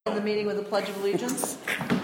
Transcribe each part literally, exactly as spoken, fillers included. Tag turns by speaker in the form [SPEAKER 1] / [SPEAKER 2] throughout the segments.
[SPEAKER 1] In the meeting with the Pledge of Allegiance.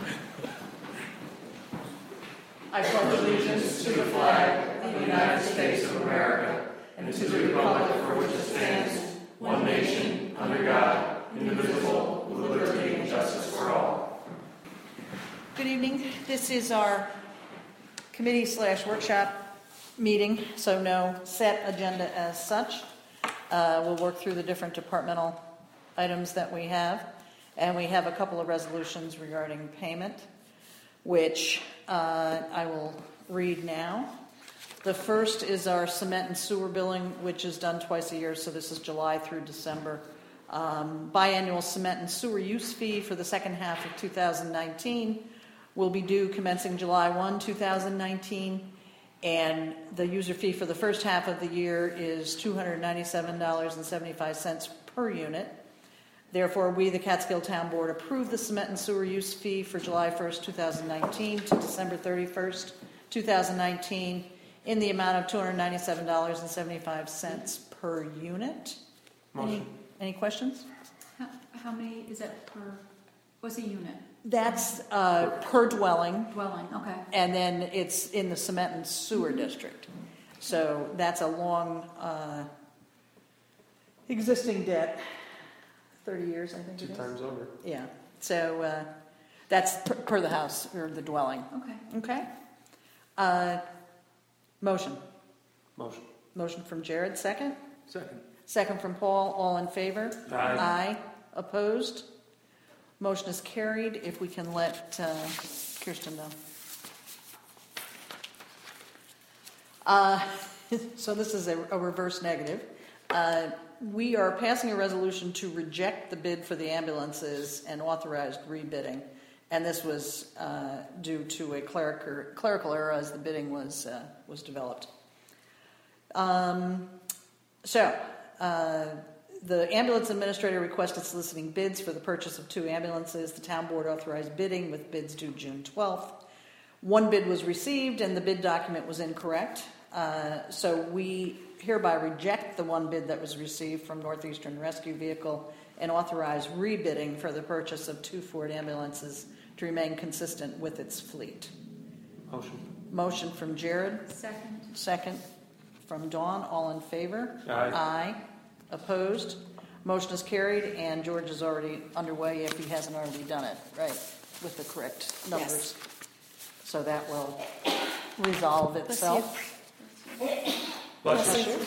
[SPEAKER 1] I pledge allegiance to the flag of the United States of America and to the republic for which it stands, one nation, under God, indivisible, with liberty and justice for all. Good evening. This is our committee slash workshop meeting, so no set agenda as such. Uh, we'll work through the different departmental items that we have. And we have a couple of resolutions regarding payment, which uh, I will read now. The first is our cement and sewer billing, which is done twice a year, so this is July through December. Um, biannual cement and sewer use fee for the second half of two thousand nineteen will be due commencing July first, two thousand nineteen, and the user fee for the first half of the year is two hundred ninety-seven dollars and seventy-five cents per unit. Therefore, we, the Catskill Town Board, approve the cement and sewer use fee for July first, two thousand nineteen to December thirty-first, two thousand nineteen in the amount of two hundred ninety-seven dollars and seventy-five cents per unit.
[SPEAKER 2] Motion.
[SPEAKER 1] Any, any questions?
[SPEAKER 3] How, how many is that per, what's a unit?
[SPEAKER 1] That's uh, per dwelling.
[SPEAKER 3] Dwelling, okay.
[SPEAKER 1] And then it's in the cement and sewer mm-hmm. district. So that's a long uh, existing debt. thirty years, I think
[SPEAKER 2] Two
[SPEAKER 1] it is.
[SPEAKER 2] Two times over.
[SPEAKER 1] Yeah. So uh, that's per, per the house or the dwelling.
[SPEAKER 3] Okay.
[SPEAKER 1] Okay. Uh, motion.
[SPEAKER 2] Motion.
[SPEAKER 1] Motion from Jared. Second.
[SPEAKER 2] Second.
[SPEAKER 1] Second from Paul. All in favor?
[SPEAKER 2] Aye.
[SPEAKER 1] Aye. Opposed? Motion is carried. If we can let uh, Kirsten know. Uh, so this is a, a reverse negative. Uh, we are passing a resolution to reject the bid for the ambulances and authorized rebidding. And this was uh, due to a clerical, clerical error as the bidding was, uh, was developed. Um, so, uh, the ambulance administrator requested soliciting bids for the purchase of two ambulances. The town board authorized bidding with bids due June twelfth. One bid was received and the bid document was incorrect. Uh, so we hereby reject the one bid that was received from Northeastern Rescue Vehicle and authorize rebidding for the purchase of two Ford ambulances to remain consistent with its fleet.
[SPEAKER 2] Motion.
[SPEAKER 1] Motion from Jared.
[SPEAKER 3] Second.
[SPEAKER 1] Second from Dawn. All in favor?
[SPEAKER 2] Aye.
[SPEAKER 1] Aye. Opposed? Motion is carried, and George is already underway if he hasn't already done it, right, with the correct numbers.
[SPEAKER 3] Yes.
[SPEAKER 1] So that will resolve itself.
[SPEAKER 2] Bless you.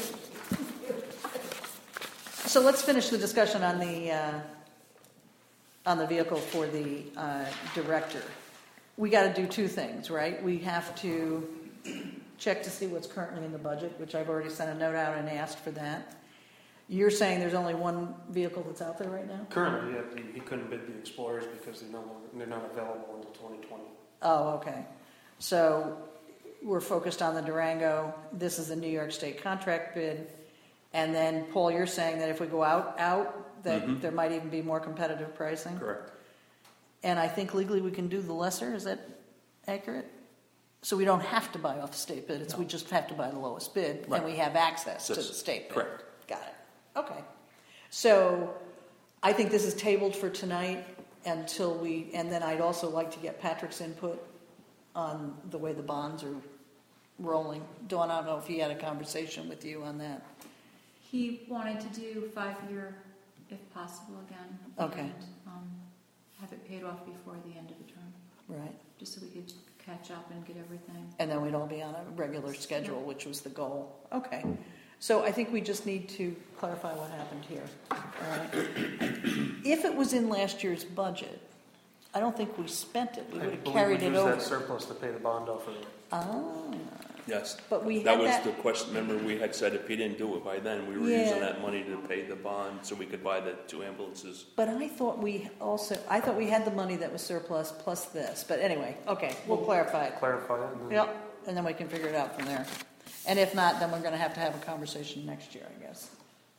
[SPEAKER 1] So let's finish the discussion on the uh, on the vehicle for the uh, director. We got to do two things, right? We have to check to see what's currently in the budget, which I've already sent a note out and asked for that. You're saying there's only one vehicle that's out there right now?
[SPEAKER 2] Currently, yeah, he, he couldn't bid the Explorers because they're no longer, they're not available until twenty twenty.
[SPEAKER 1] Oh, okay. So we're focused on the Durango. This is the New York State contract bid. And then, Paul, you're saying that if we go out, out, that mm-hmm. there might even be more competitive pricing?
[SPEAKER 2] Correct.
[SPEAKER 1] And I think legally we can do the lesser. Is that accurate? So we don't have to buy off the state bid. It's no. We just have to buy the lowest bid,
[SPEAKER 4] right.
[SPEAKER 1] And we have access
[SPEAKER 4] That's
[SPEAKER 1] to the state bid.
[SPEAKER 4] Correct.
[SPEAKER 1] Got it. Okay. So I think this is tabled for tonight until we, and then I'd also like to get Patrick's input on the way the bonds are rolling. Dawn, I don't know if he had a conversation with you on that.
[SPEAKER 3] He wanted to do five-year, if possible, again.
[SPEAKER 1] Okay.
[SPEAKER 3] And um, have it paid off before the end of the term.
[SPEAKER 1] Right.
[SPEAKER 3] Just so we could catch up and get everything.
[SPEAKER 1] And then we'd all be on a regular schedule, yeah. Which was the goal. Okay. So I think we just need to clarify what happened here. All right. If it was in last year's budget, I don't think we spent it. We would have carried it over.
[SPEAKER 2] We used that surplus to pay the bond off of it.
[SPEAKER 1] Ah.
[SPEAKER 4] Yes.
[SPEAKER 1] But we
[SPEAKER 4] that
[SPEAKER 1] had
[SPEAKER 4] was
[SPEAKER 1] that...
[SPEAKER 4] the question. Remember, we had said if he didn't do it by then, we were
[SPEAKER 1] yeah.
[SPEAKER 4] using that money to pay the bond so we could buy the two ambulances.
[SPEAKER 1] But I thought we also, I thought we had the money that was surplus plus this. But anyway, okay, we'll, we'll clarify it.
[SPEAKER 2] Clarify it. And then...
[SPEAKER 1] Yep, and then we can figure it out from there. And if not, then we're going to have to have a conversation next year, I guess.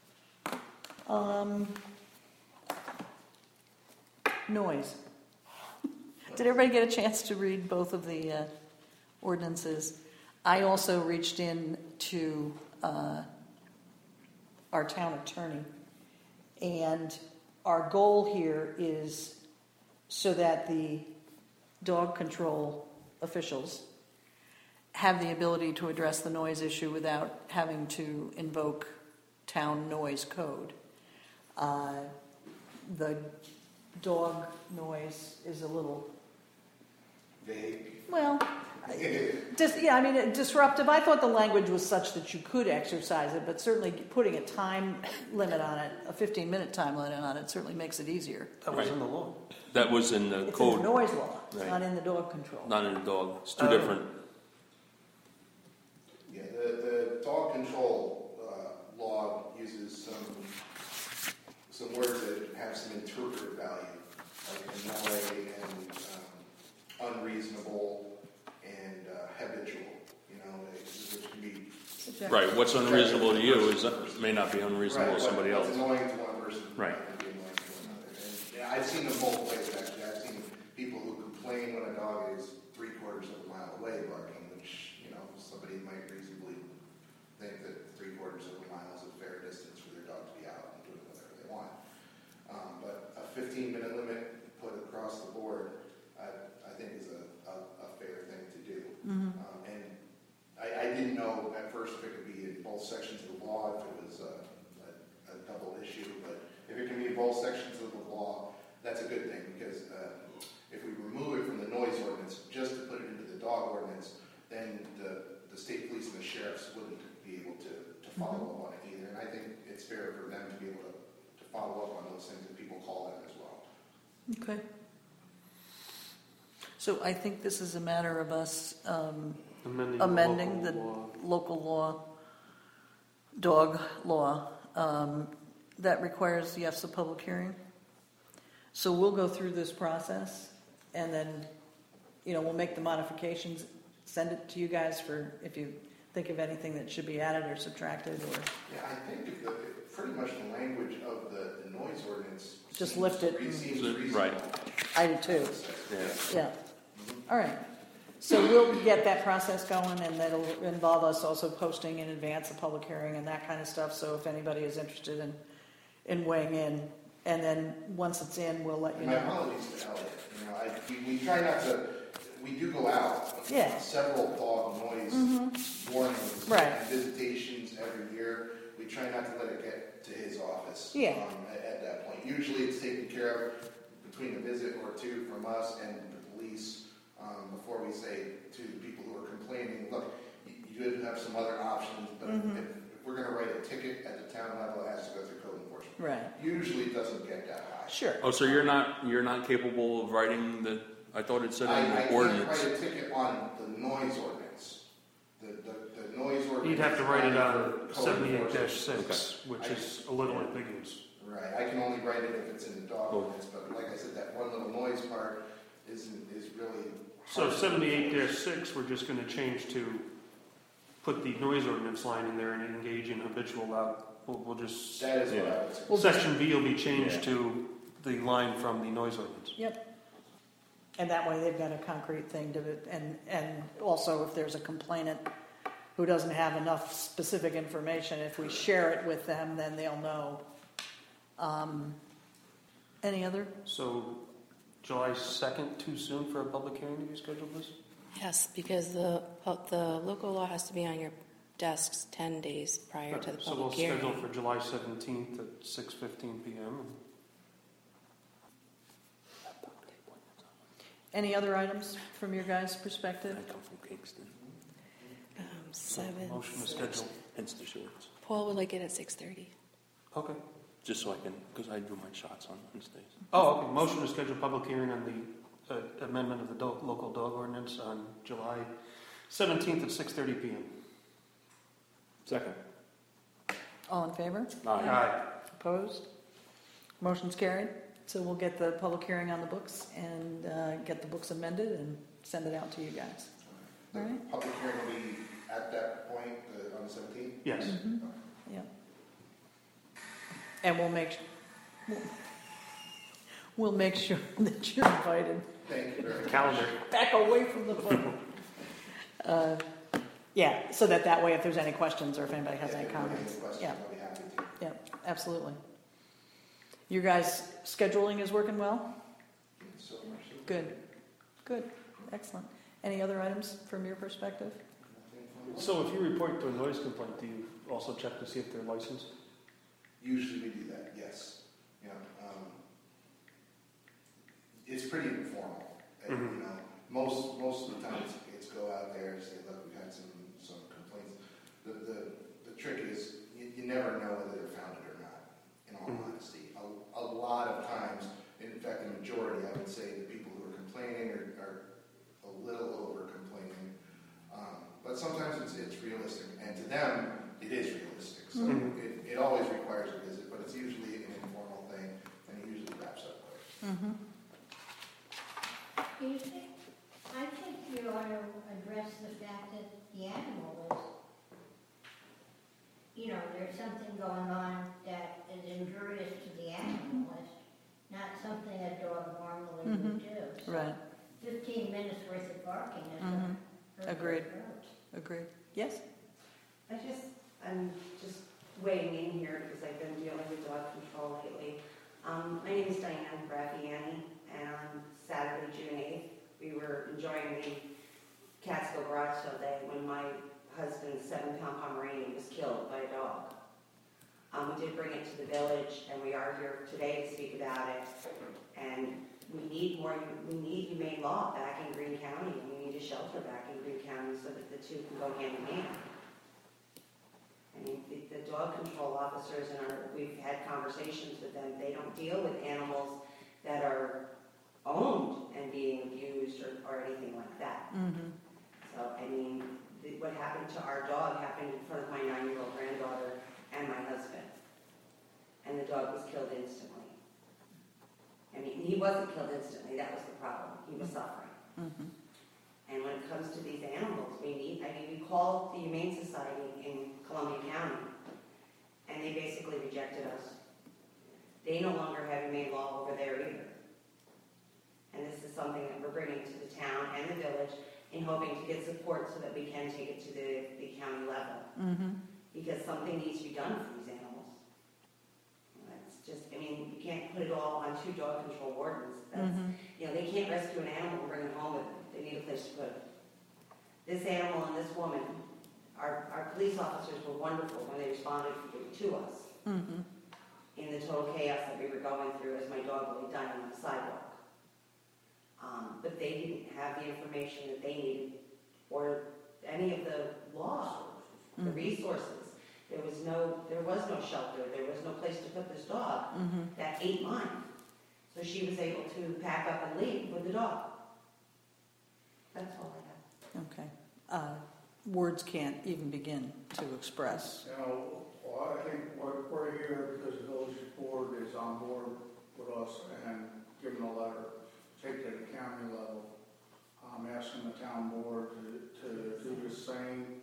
[SPEAKER 1] Um, noise. Did everybody get a chance to read both of the uh, ordinances? I also reached in to uh, our town attorney, and our goal here is
[SPEAKER 5] so that the dog control officials have the ability to address the noise issue without having to invoke town noise code. Uh, the dog noise is a little,
[SPEAKER 6] Vague.
[SPEAKER 5] well, dis, yeah, I mean, it- disruptive. I thought the language was such that you could exercise it, but certainly putting a time limit on it, a fifteen-minute time limit on it, certainly makes it easier.
[SPEAKER 2] That was
[SPEAKER 4] Right.
[SPEAKER 2] in the law.
[SPEAKER 4] That was in the
[SPEAKER 5] It's in the
[SPEAKER 4] code,
[SPEAKER 5] noise law, it's
[SPEAKER 4] Right.
[SPEAKER 5] not in the dog control.
[SPEAKER 4] not in the dog. It's two
[SPEAKER 2] Oh.
[SPEAKER 4] different.
[SPEAKER 6] Yeah, the, the dog control uh, law uses some some words that have some interpretive value, like annoy and um, unreasonable and uh, habitual. You know, which can be
[SPEAKER 5] Subjective.
[SPEAKER 4] Right, what's unreasonable to you is, may not be unreasonable
[SPEAKER 6] right,
[SPEAKER 4] to somebody
[SPEAKER 6] what's
[SPEAKER 4] else.
[SPEAKER 6] annoying to one person
[SPEAKER 4] Right.
[SPEAKER 6] might not be annoying to another. And yeah, I've seen them both ways actually. I've seen people who complain when a dog is three quarters of a mile away barking, which you know somebody might reasonably think that three quarters of a mile is a fair distance for their dog to be out and doing whatever they want. Um, but a fifteen minute limit put across the board, I, I think is a, a, a fair thing to do.
[SPEAKER 5] Mhm.
[SPEAKER 6] Um, and I, I didn't know at first if it could be in both sections of the law, if it was a, a, a double issue, but if it can be in both sections of the law, that's a good thing, because uh, if we remove it from the noise ordinance, just to put it into the dog ordinance, then the, the state police and the sheriffs wouldn't be able to, to follow up on it either. And I think it's fair for them to be able to, to follow up on those things that people call them as well.
[SPEAKER 5] Okay. So I think this is a matter of us um,
[SPEAKER 2] Amending,
[SPEAKER 5] amending
[SPEAKER 2] the
[SPEAKER 5] the
[SPEAKER 2] local law.
[SPEAKER 5] local law, dog law, um, that requires, yes, a public hearing. So we'll go through this process, and then, you know, we'll make the modifications, send it to you guys for, if you think of anything that should be added or subtracted, or
[SPEAKER 6] Yeah, I think if the, if pretty much the language of the, the noise ordinance
[SPEAKER 5] Just
[SPEAKER 6] seems
[SPEAKER 5] lift it
[SPEAKER 6] re-
[SPEAKER 5] and-
[SPEAKER 6] seems
[SPEAKER 4] Right.
[SPEAKER 6] reasonable.
[SPEAKER 5] I do too.
[SPEAKER 4] Yeah.
[SPEAKER 5] Yeah. All right. So we'll get that process going, and that'll involve us also posting in advance a public hearing and that kind of stuff. So if anybody is interested in, in weighing in, and then once it's in, we'll let you
[SPEAKER 6] And my
[SPEAKER 5] know.
[SPEAKER 6] apologies to Elliot, you know, I, we, we try not to, we do go out.
[SPEAKER 5] Yeah.
[SPEAKER 6] on several dog noise
[SPEAKER 5] Mhm.
[SPEAKER 6] warnings.
[SPEAKER 5] Right.
[SPEAKER 6] And visitations every year. We try not to let it get to his office.
[SPEAKER 5] Yeah.
[SPEAKER 6] Um, at, at that point. Usually it's taken care of between a visit or two from us and the police, um, before we say to the people who are complaining, look, you, you do have some other options, but
[SPEAKER 5] Mhm.
[SPEAKER 6] if, if we're gonna write a ticket at the town level, it has to go through code enforcement.
[SPEAKER 5] Right.
[SPEAKER 6] Usually it doesn't get that high.
[SPEAKER 5] Sure.
[SPEAKER 4] Oh, so you're not, you're not capable of writing the, I thought it said
[SPEAKER 6] I,
[SPEAKER 4] in
[SPEAKER 6] I
[SPEAKER 4] the
[SPEAKER 6] can't
[SPEAKER 4] ordinance.
[SPEAKER 6] write a ticket on the noise ordinance. The, the, the noise ordinance.
[SPEAKER 2] You'd have to
[SPEAKER 6] is
[SPEAKER 2] write it
[SPEAKER 6] only
[SPEAKER 2] on
[SPEAKER 6] for code
[SPEAKER 2] seventy-eight
[SPEAKER 6] enforcement.
[SPEAKER 2] six, which is a little ambiguous.
[SPEAKER 6] Right, I can only write it if it's in the dog
[SPEAKER 4] Oh.
[SPEAKER 6] ordinance, but like I said, that one little noise part isn't, is really.
[SPEAKER 2] So
[SPEAKER 6] hard to-
[SPEAKER 2] seventy-eight six, we're just gonna change to put the noise ordinance line in there and engage in habitual loud. We'll, we'll just,
[SPEAKER 6] That is what
[SPEAKER 4] Yeah.
[SPEAKER 6] I would say.
[SPEAKER 5] Well,
[SPEAKER 2] section B will be changed
[SPEAKER 4] Yeah.
[SPEAKER 2] to the line from the noise ordinance.
[SPEAKER 5] Yep. And that way they've got a concrete thing to it. And, and also if there's a complainant who doesn't have enough specific information, if we share it with them, then they'll know. Um, any other?
[SPEAKER 2] So July second, too soon for a public hearing to be scheduled this?
[SPEAKER 7] Yes, because the, uh, the local law has to be on your desks ten days prior to the
[SPEAKER 2] So we'll
[SPEAKER 7] public hearing.
[SPEAKER 2] schedule for July seventeenth at six fifteen p.m.
[SPEAKER 5] Any other items from your guys' perspective?
[SPEAKER 4] I come from Kingston,
[SPEAKER 7] Um, seven.
[SPEAKER 2] Motion to schedule.
[SPEAKER 4] hence the shorts.
[SPEAKER 7] Paul would like it at six thirty.
[SPEAKER 2] Okay.
[SPEAKER 4] Just so I can, because I do my shots on Wednesdays.
[SPEAKER 2] Oh, okay. Motion to schedule public hearing on the uh, amendment of the dog, local dog ordinance on July seventeenth at six thirty p.m.
[SPEAKER 4] Second.
[SPEAKER 5] All in favor?
[SPEAKER 2] Aye.
[SPEAKER 5] Opposed? Motion's carried. So we'll get the public hearing on the books and uh, get the books amended and send it out to you guys.
[SPEAKER 6] The
[SPEAKER 5] All right.
[SPEAKER 6] public hearing will be at that point, uh, on the seventeenth?
[SPEAKER 2] Yes.
[SPEAKER 5] Mhm. Yep. And we'll make, we'll- we'll make sure that you're invited.
[SPEAKER 6] Thank you very much.
[SPEAKER 2] Calendar.
[SPEAKER 5] Back away from the phone. Uh, Yeah, so that that way if there's any questions or if anybody has
[SPEAKER 6] If
[SPEAKER 5] any
[SPEAKER 6] anybody
[SPEAKER 5] comments.
[SPEAKER 6] questions,
[SPEAKER 5] Yeah,
[SPEAKER 6] I'll be happy to.
[SPEAKER 5] yeah, absolutely. Your guys' scheduling is working well?
[SPEAKER 6] So,
[SPEAKER 5] Good, good, excellent. Any other items from your perspective?
[SPEAKER 2] So if you report to a noise complaint, do you also check to see if they're licensed?
[SPEAKER 6] Usually we do that, yes. You know, um, it's pretty informal. And,
[SPEAKER 2] Mhm.
[SPEAKER 6] you know, most most of the time it's, it's go out there and say, look, we've had some some complaints. The the, the trick is you, you never know whether they're founded or not. In all
[SPEAKER 2] Mhm.
[SPEAKER 6] honesty, a, a lot of times, in fact, the majority, I would say, the people who are complaining are, are a little over complaining. Um, but sometimes it's it's realistic, and to them it is realistic. So
[SPEAKER 2] Mhm.
[SPEAKER 6] it, it always requires a visit, but it's usually an informal thing, and it usually wraps up quick.
[SPEAKER 5] Mm-hmm.
[SPEAKER 8] Do you think, I think you ought to address the fact that the animal is, you know, there's something going on that is injurious to the animal, it's not something a dog normally would do. So
[SPEAKER 5] Right,
[SPEAKER 8] Fifteen minutes worth of barking is
[SPEAKER 5] Mhm.
[SPEAKER 8] a.
[SPEAKER 5] Agreed. agreed. Yes?
[SPEAKER 9] I just, I'm just weighing in here because I've been dealing with dog control lately. Um, my name is Diane Graffiani, and on Saturday, June eighth, we were enjoying the Catskill Garage Sale Day when my husband's seven-pound Pomeranian was killed by a dog. Um, we did bring it to the village, and we are here today to speak about it. And we need more, we need humane law back in Greene County, and we need a shelter back in Greene County so that the two can go hand in hand. I mean, the, the dog control officers, and our, we've had conversations with them, they don't deal with animals that are owned and being abused or, or anything like that.
[SPEAKER 5] Mm-hmm.
[SPEAKER 9] So, I mean, the, what happened to our dog happened in front of my nine-year-old granddaughter and my husband. And the dog was killed instantly. I mean, he wasn't killed instantly, that was the problem. He was suffering.
[SPEAKER 5] Mm-hmm.
[SPEAKER 9] And when it comes to these animals, we need, I mean, we called the Humane Society in Columbia County, and they basically rejected us. They no longer have humane law over there either. And this is something that we're bringing to the town and the village in hoping to get support so that we can take it to the, the county level.
[SPEAKER 5] Mm-hmm.
[SPEAKER 9] Because something needs to be done for these animals. It's just, I mean, you can't put it all on two dog control wardens. That's,
[SPEAKER 5] Mm-hmm.
[SPEAKER 9] you know, they can't rescue an animal and bring it home with them. They need a place to put it. This animal and this woman, our, our police officers were wonderful when they responded to us
[SPEAKER 5] Mm-hmm.
[SPEAKER 9] in the total chaos that we were going through as my dog lay dying on the sidewalk. Um, but they didn't have the information that they needed or any of the law, the
[SPEAKER 5] Mhm.
[SPEAKER 9] resources. There was no, there was no shelter. There was no place to put this dog
[SPEAKER 5] Mm-hmm.
[SPEAKER 9] that ate mine. So she was able to pack up and leave with the dog. That's all I have.
[SPEAKER 5] Okay. Uh, words can't even begin to express.
[SPEAKER 10] You know, well, I think we're, we're here because the village board is on board with us and given a letter, take it to the county level. I'm asking the town board to, to do the same,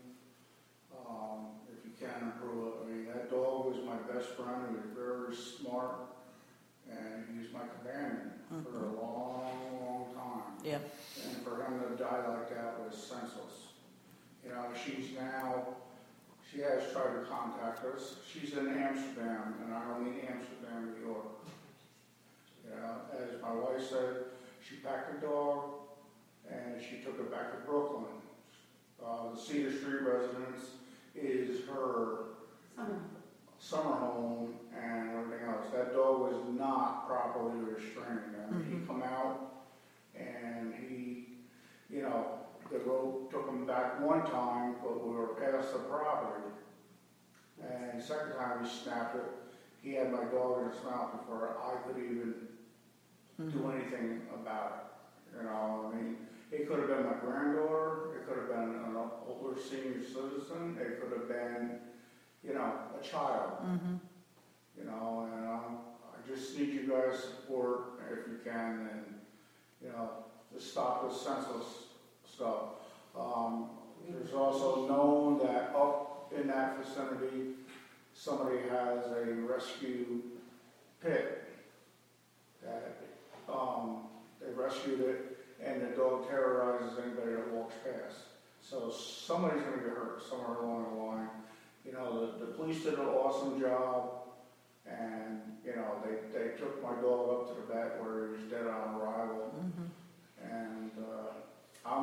[SPEAKER 10] um, if you can improve it. I mean, that dog was my best friend, he was very smart, and he was my companion for a long, long time.
[SPEAKER 5] Yeah.
[SPEAKER 10] And for him to die like that was senseless. You know, she's now, she has tried to contact us. She's in Amsterdam, and I don't mean Amsterdam, New York. You know, as my wife said, she packed her dog, and she took it back to Brooklyn. Uh, the Cedar Street residence is her
[SPEAKER 9] Summer.
[SPEAKER 10] summer home and everything else. That dog was not properly restrained. I mean,
[SPEAKER 5] Mhm.
[SPEAKER 10] he come out and he, you know, the road took him back one time, but we were past the property. And the second time he snapped it, he had my dog in his mouth before I could even do anything about it. You know, I mean, it could have been my granddaughter, it could have been an older senior citizen, it could have been, you know, a child.
[SPEAKER 5] Mm-hmm.
[SPEAKER 10] You know, and um, I just need you guys' support if you can, and, you know, to stop this senseless stuff. Um, there's also known that up in that vicinity, somebody has a rescue pit that um, they rescued it, and the dog terrorizes anybody that walks past. So somebody's going to get hurt somewhere along the line. You know, the, the police did an awesome job, and, you know, they, they took my dog up to the vet where he was dead on arrival.
[SPEAKER 5] Mm-hmm.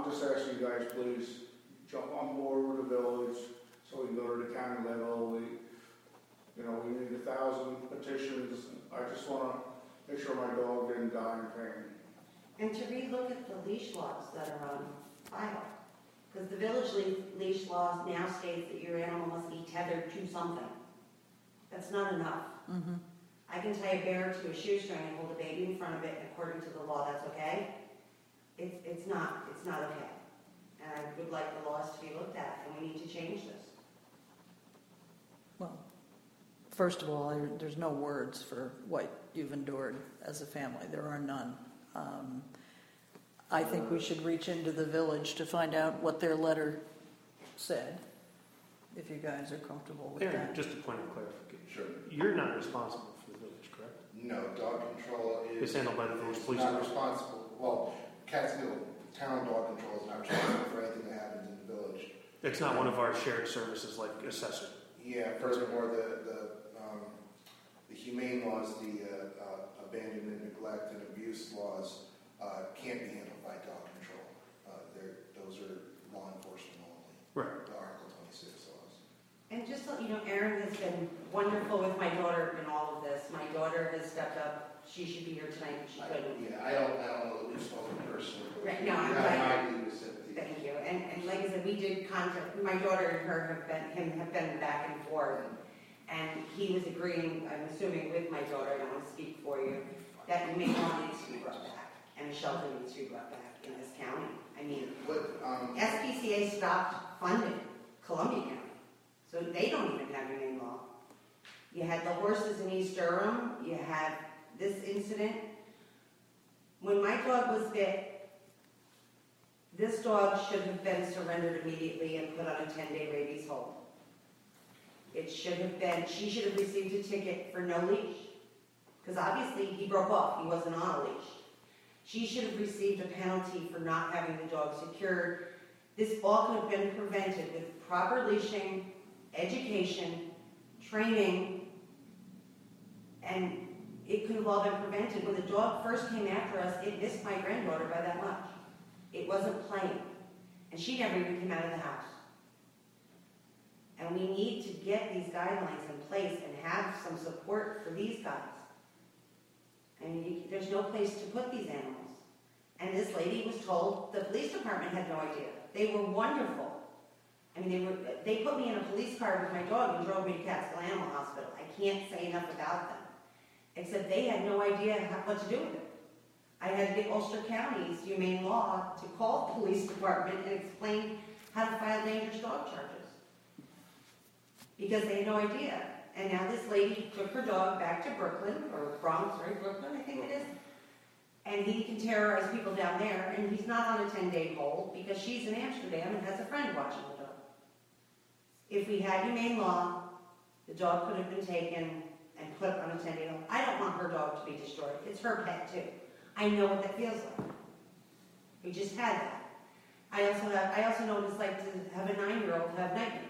[SPEAKER 10] I'm just asking you guys, please, jump on board with the village, so we can go to the county level. We, you know, we need a thousand petitions. I just wanna make sure my dog didn't die in pain.
[SPEAKER 9] And to relook at the leash laws that are on file. Because the village le- leash laws now states that your animal must be tethered to something. That's not enough.
[SPEAKER 5] Mm-hmm.
[SPEAKER 9] I can tie a bear to a shoestring and hold a baby in front of it, and according to the law, that's okay. It's, it's not, it's not okay. And I would like the laws to be looked at, and we need to change this.
[SPEAKER 5] Well, first of all, I- there's no words for what you've endured as a family. There are none. Um, I think we should reach into the village to find out what their letter said, if you guys are comfortable with
[SPEAKER 2] Aaron,
[SPEAKER 5] that.
[SPEAKER 2] just a point of clarification.
[SPEAKER 6] Sure.
[SPEAKER 2] You're not responsible for the village, correct?
[SPEAKER 6] No, dog control is.
[SPEAKER 2] It's handled by the village
[SPEAKER 6] is
[SPEAKER 2] police
[SPEAKER 6] Not
[SPEAKER 2] department.
[SPEAKER 6] responsible, well, Catskill Town Dog Control is not responsible for anything that happens in the village.
[SPEAKER 2] It's not one of our shared services like assessor.
[SPEAKER 6] Yeah, furthermore, the, the, um, the humane laws, the, uh, uh, abandonment, neglect, and abuse laws, uh, can't be handled by dog control. Uh, they're, those are law enforcement only.
[SPEAKER 2] Right.
[SPEAKER 6] The Article twenty-six laws.
[SPEAKER 9] And just so you know, Erin has been wonderful with my daughter in all of this. My daughter has stepped up. She should be here tonight, but she
[SPEAKER 6] I-
[SPEAKER 9] couldn't.
[SPEAKER 6] Yeah, I don't, I don't know that we've spoken personally. but
[SPEAKER 9] Right, no, I'm
[SPEAKER 6] you have
[SPEAKER 9] glad-
[SPEAKER 6] my deepest sympathy.
[SPEAKER 9] Thank you. And, and like I said, we did contact, my daughter and her have been, him have been back and forth. And he was agreeing, I'm assuming with my daughter, I don't want to speak for you, that you may want needs to be brought back. And a shelter needs to be brought back in this county. I mean,
[SPEAKER 6] What, um,
[SPEAKER 9] S P C A stopped funding Columbia County. So they don't even have humane law. You had the horses in East Durham, you had this incident. When my dog was bit, this dog should have been surrendered immediately and put on a ten-day rabies hold. It should have been, she should have received a ticket for no leash. Because obviously he broke off, he wasn't on a leash. She should have received a penalty for not having the dog secured. This all could have been prevented with proper leashing, education, training, and it could have all been prevented. When the dog first came after us, it missed my granddaughter by that much. It wasn't playing. And she never even came out of the house. And we need to get these guidelines in place and have some support for these guys. I mean, you, there's no place to put these animals. And this lady was told, the police department had no idea. They were wonderful. I mean, they were. They put me in a police car with my dog and drove me to Catskill Animal Hospital. I can't say enough about them. Except they had no idea how, what to do with it. I had to get Ulster County's humane law to call the police department and explain how to file dangerous dog charges. Because they had no idea. And now this lady took her dog back to Brooklyn, or Bronx, right? Brooklyn, I think it is. And he can terrorize people down there, and he's not on a ten-day hold because she's in Amsterdam and has a friend watching the dog. If we had humane law, the dog could have been taken and put on a ten-day hold. I don't want her dog to be destroyed. It's her pet, too. I know what that feels like. We just had that. I also have, I also know what it's like to have a nine-year-old have nightmares.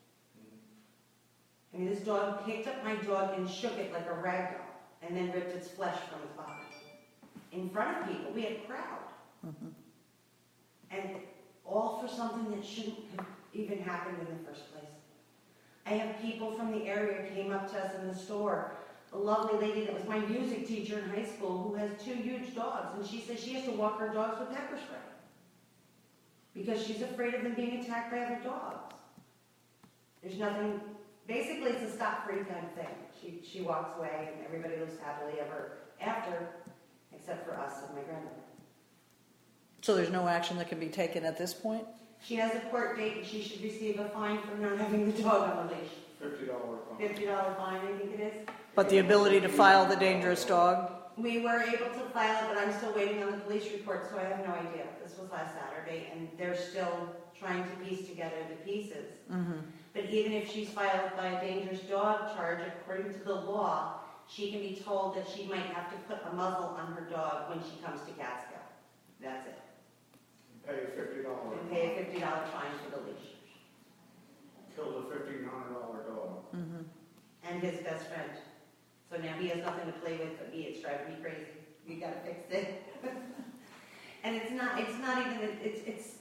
[SPEAKER 9] I mean, this dog picked up my dog and shook it like a rag doll, and then ripped its flesh from its body. In front of people, we had a crowd.
[SPEAKER 5] Mm-hmm.
[SPEAKER 9] And all for something that shouldn't have even happened in the first place. I have people from the area came up to us in the store. A lovely lady that was my music teacher in high school who has two huge dogs, and she says she has to walk her dogs with pepper spray because she's afraid of them being attacked by other dogs. There's nothing, basically it's a stop free kind of thing. She, she walks away and everybody lives happily ever after, except for us and my grandmother.
[SPEAKER 5] So there's no action that can be taken at this point?
[SPEAKER 9] She has a court date and she should receive a fine for not having the dog on the leash.
[SPEAKER 10] Fifty dollar fine.
[SPEAKER 9] Fifty dollar fine, I think it is.
[SPEAKER 5] But the ability to file the dangerous dog?
[SPEAKER 9] We were able to file it, but I'm still waiting on the police report, so I have no idea. This was last Saturday, and they're still trying to piece together the pieces.
[SPEAKER 5] Mm-hmm.
[SPEAKER 9] But even if she's filed by a dangerous dog charge, according to the law, she can be told that she might have to put a muzzle on her dog when she comes to Catskill. That's it.
[SPEAKER 10] Pay a fifty dollar.
[SPEAKER 9] And pay a fifty dollar fine for the leash.
[SPEAKER 10] Killed a fifteen hundred dollar dog.
[SPEAKER 5] Mm-hmm.
[SPEAKER 9] And his best friend. So now he has nothing to play with but me. It's driving me crazy. We gotta fix it. And it's not, it's not even, it's, it's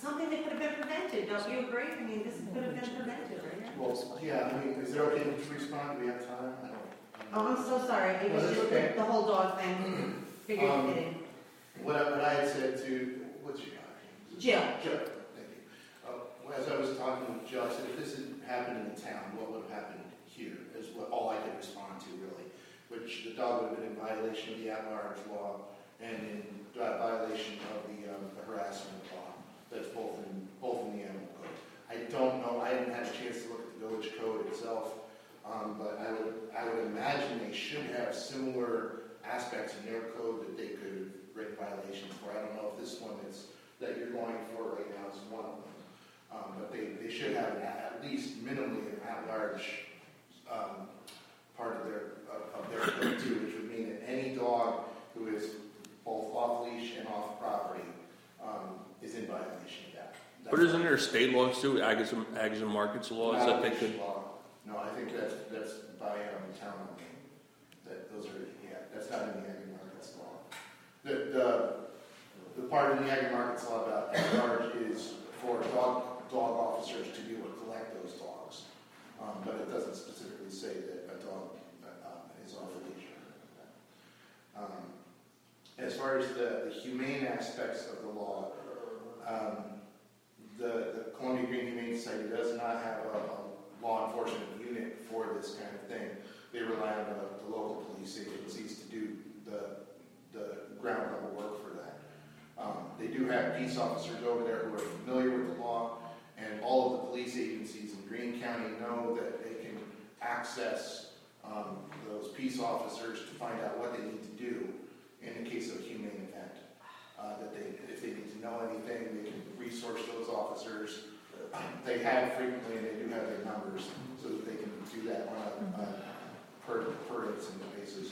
[SPEAKER 9] something that could have been prevented, don't you agree? I mean, this could have been prevented, right?
[SPEAKER 6] Well, yeah, I mean, is it okay to respond? Do we have time? I don't.
[SPEAKER 9] Oh, I'm so sorry, I
[SPEAKER 6] No,
[SPEAKER 9] just
[SPEAKER 6] that's
[SPEAKER 9] looked
[SPEAKER 6] okay.
[SPEAKER 9] at the whole dog thing, figured
[SPEAKER 6] Um,
[SPEAKER 9] it in.
[SPEAKER 6] What I, what I had said to, what's your name?
[SPEAKER 9] Jill.
[SPEAKER 6] Jill, thank you. Uh, as I was talking with Jill, I said, if this had happened in the town, what would have happened here is what, all I could respond to really, which the dog would have been in violation of the at-large law and in uh, violation of the, um, the harassment law. That's both in, both in the animal code. I don't know, I haven't had a chance to look at the village code itself, um, but I would, I would imagine they should have similar aspects in their code that they could have written violations for. I don't know if this one is, that you're going for right now is one of them. Um, but they, they should have an, at least minimally an at-large um, part of their, of, of their code too, which would mean that any dog who is both off-leash and off-property um, is in violation of that. That's
[SPEAKER 4] But isn't there state laws too, Ags and, Ags and Markets laws that they could?
[SPEAKER 6] Law. No, I think that's, that's by um, town only. That, those are, yeah, that's not in the Ag and Markets law. The, the, the part in the Ag and Markets law about at-large is for dog, dog officers to be able to collect those dogs. Um, but it doesn't specifically say that a dog uh, is off a leash or anything like that. Um, as far as the, the humane aspects of the law, um, the, the Columbia Green Humane Society does not have a, a law enforcement unit for this kind of thing. They rely on the, the local police agencies to do the, the ground level work for that. Um, they do have peace officers over there who are familiar with the law, and all of the police agencies in Greene County know that they can access um, those peace officers to find out what they need to do in the case of a humane event. Uh, that they, if they need to know anything, they can resource those officers. They have frequently, and they do have their numbers, so that they can do that on a, a per, per incident basis.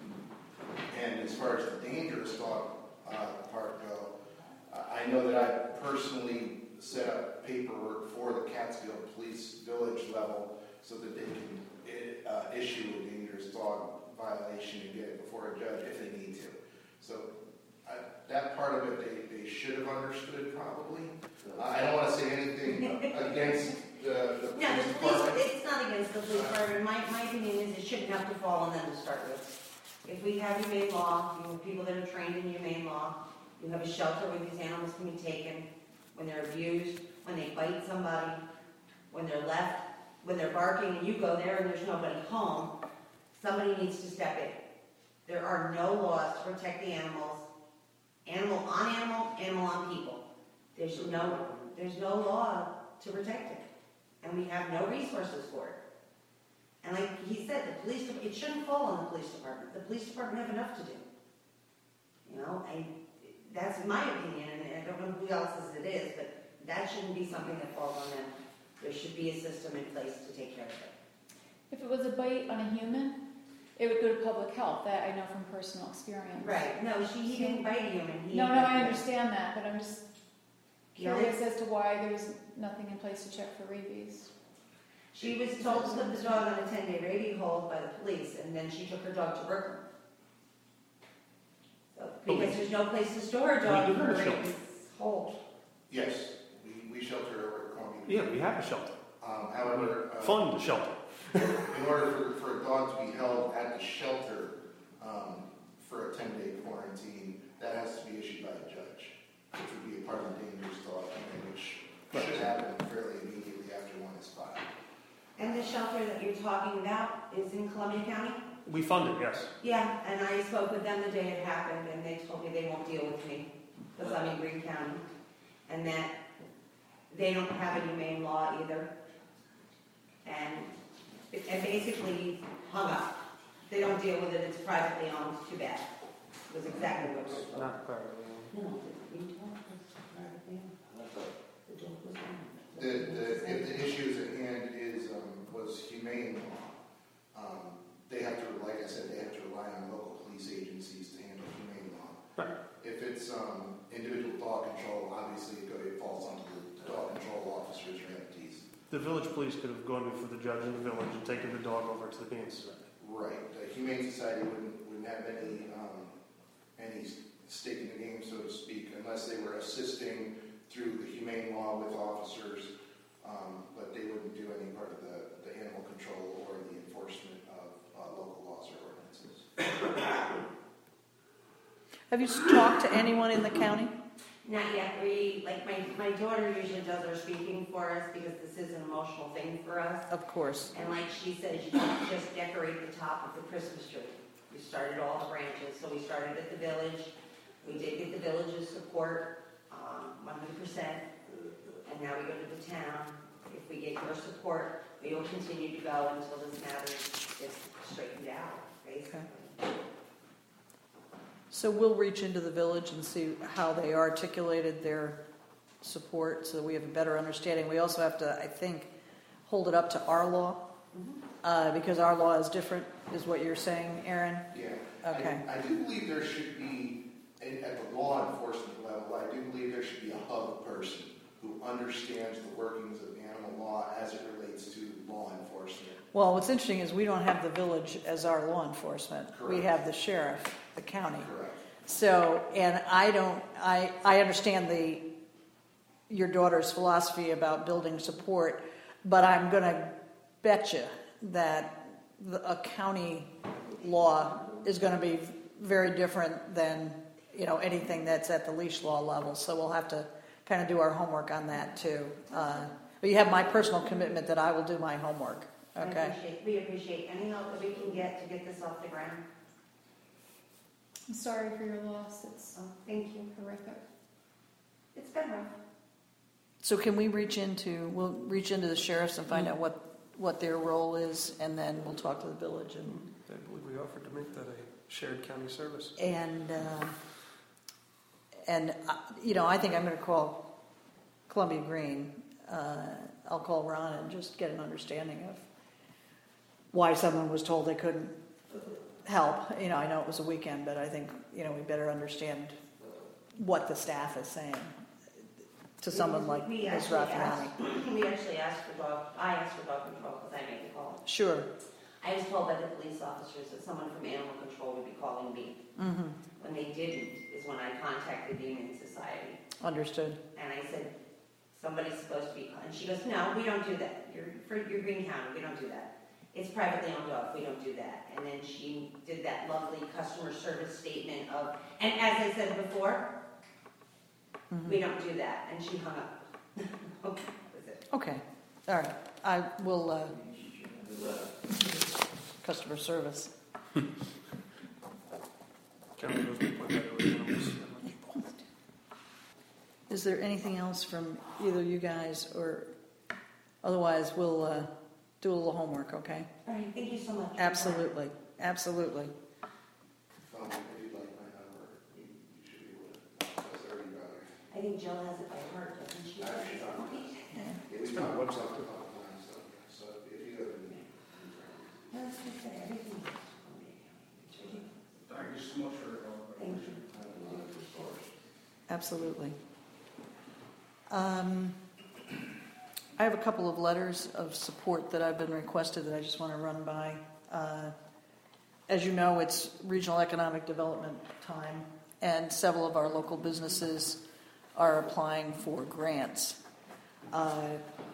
[SPEAKER 6] And as far as the dangerous dog uh, part go, uh, I know that I personally set up paperwork for the Catskill Police Village level so that they can uh, issue a dangerous dog violation and get it before a judge if they need to. So uh, that part of it they, they should have understood probably. Uh, I don't want to say anything against the, the
[SPEAKER 9] No,
[SPEAKER 6] police
[SPEAKER 9] the police,
[SPEAKER 6] department.
[SPEAKER 9] it's not against the police department. My, my opinion is it shouldn't have to fall on them to start with. If we have humane law, you have people that are trained in humane law, you have a shelter where these animals can be taken, when they're abused, when they bite somebody, when they're left, when they're barking and you go there and there's nobody home, somebody needs to step in. There are no laws to protect the animals, animal on animal, animal on people. There's no, there's no law to protect it. And we have no resources for it. And like he said, the police, it shouldn't fall on the police department. The police department have enough to do. You know, I, that's my opinion, and I don't know who else's it is, but that shouldn't be something that falls on them. There should be a system in place to take care of it.
[SPEAKER 3] If it was a bite on a human, it would go to public health. That I know from personal experience.
[SPEAKER 9] Right. No, she, he didn't bite a human. He
[SPEAKER 3] No, no, I understand that, but I'm just
[SPEAKER 9] You know,
[SPEAKER 3] curious as to why there's nothing in place to check for rabies.
[SPEAKER 9] She was told to put the dog on a ten-day rabies hold by the police, and then she took her dog to Brooklyn. So, because there's no place to store a dog
[SPEAKER 2] We do
[SPEAKER 9] for
[SPEAKER 2] have a shelter.
[SPEAKER 9] rabies hold.
[SPEAKER 6] Yes, we, we shelter over at Columbia.
[SPEAKER 2] Yeah, we have a shelter.
[SPEAKER 6] Um, however, uh,
[SPEAKER 2] Fund the shelter.
[SPEAKER 6] in order for, for a dog to be held at the shelter um, for a ten-day quarantine, that has to be issued by a judge, which would be a part of the dangerous dog, and which should happen fairly immediately after one is filed.
[SPEAKER 9] And the shelter that you're talking about is in Columbia County?
[SPEAKER 2] We fund it, yes.
[SPEAKER 9] Yeah, and I spoke with them the day it happened, and they told me they won't deal with me, because I'm in Greene County, and that they don't have a humane law either. And, and basically hung up. They don't deal with it, it's privately owned, too bad. Was exactly what it was.
[SPEAKER 2] Not privately.
[SPEAKER 9] No, we told us privately owned. The dog was owned.
[SPEAKER 6] The, the, if the issues at hand is, um, was humane law, um, they have to, like I said, they have to rely on local police agencies to handle humane law.
[SPEAKER 2] Right.
[SPEAKER 6] If it's, um, individual dog control, obviously it go- it falls onto the dog control officers or entities.
[SPEAKER 2] The village police could have gone before the judge in the village and taken the dog over to the Humane Society.
[SPEAKER 6] Right, the Humane Society wouldn't, wouldn't have any, um, any stake in the game, so to speak, unless they were assisting through the humane law with officers, um, but they wouldn't do any part of the, the animal control or the enforcement of uh, local laws or ordinances.
[SPEAKER 5] Have you talked to anyone in the county?
[SPEAKER 9] Not yet. We, like, my, my daughter usually does our speaking for us because this is an emotional thing for us.
[SPEAKER 5] Of course.
[SPEAKER 9] And like she says, you don't just decorate the top of the Christmas tree. We started all the branches, so we started at the village. We did get the village's support, um, one hundred percent, and now we go to the town. If we get your support, we will continue to go until this matter is straightened out, basically.
[SPEAKER 5] Okay. So we'll reach into the village and see how they articulated their support so that we have a better understanding. We also have to, I think, hold it up to our law, uh, because our law is different, is what you're saying, Aaron?
[SPEAKER 6] Yeah.
[SPEAKER 5] Okay.
[SPEAKER 6] I, I do believe there should be, at at the law enforcement level, I do believe there should be a hub person who understands the workings of animal law as it relates to law enforcement.
[SPEAKER 5] Well, what's interesting is we don't have the village as our law enforcement.
[SPEAKER 6] Correct.
[SPEAKER 5] We have the sheriff, the county.
[SPEAKER 6] Correct.
[SPEAKER 5] So, and I don't, I, I understand the, your daughter's philosophy about building support, but I'm going to bet you that the, a county law is going to be very different than, you know, anything that's at the leash law level. So we'll have to kind of do our homework on that too. Uh, but you have my personal commitment that I will do my homework. Okay.
[SPEAKER 9] I appreciate, we appreciate any help that we can get to get this off the ground.
[SPEAKER 3] I'm sorry for your loss. It's
[SPEAKER 9] Oh, thank you.
[SPEAKER 3] horrific.
[SPEAKER 9] It's been rough.
[SPEAKER 5] So can we reach into, we'll reach into the sheriffs and find out what, what their role is, and then we'll talk to the village and,
[SPEAKER 2] I believe we offered to make that a shared county service.
[SPEAKER 5] and, uh, and, uh, you know, I think I'm going to call Columbia Green. Uh, I'll call Ron and just get an understanding of why someone was told they couldn't help. You know, I know it was a weekend, but I think, you know, we better understand what the staff is saying to someone like
[SPEAKER 9] We
[SPEAKER 5] Miz
[SPEAKER 9] actually
[SPEAKER 5] Raffiani.
[SPEAKER 9] asked, we actually asked for dog, I asked for dog control because I made the call.
[SPEAKER 5] Sure.
[SPEAKER 9] I was told by the police officers that someone from animal control would be calling me.
[SPEAKER 5] Mm-hmm.
[SPEAKER 9] When they didn't is when I contacted the Humane Society.
[SPEAKER 5] Understood.
[SPEAKER 9] And I said, somebody's supposed to be calling. And she goes, no, we don't do that. You're, for, you're Green County, we don't do that. It's privately owned dog, we don't do that. And then she did that lovely customer service statement of, and as I said before,
[SPEAKER 5] Mm-hmm.
[SPEAKER 9] we don't do that. And she hung up. Okay, that was it.
[SPEAKER 5] Okay. All right. I will, uh, customer service.
[SPEAKER 2] County knows we put that over animals.
[SPEAKER 5] Is there anything else from either you guys, or otherwise we'll uh, do a little homework, okay?
[SPEAKER 9] All right, thank you so much.
[SPEAKER 5] Absolutely. Absolutely.
[SPEAKER 6] Um, if you'd like my number, you, you should be able to, that's already about it.
[SPEAKER 9] I think Jill has it by heart, doesn't she?
[SPEAKER 6] I actually don't.
[SPEAKER 5] Yeah.
[SPEAKER 6] Yeah, we talked about it a couple times, so, so if you have any.
[SPEAKER 9] No, I was gonna say, everything is Columbia County. It's ridiculous.
[SPEAKER 10] Thank you so much for your help.
[SPEAKER 9] Thank you.
[SPEAKER 5] Absolutely. Um, I have a couple of letters of support that I've been requested that I just want to run by. Uh, as you know, it's regional economic development time, and several of our local businesses are applying for grants. Uh,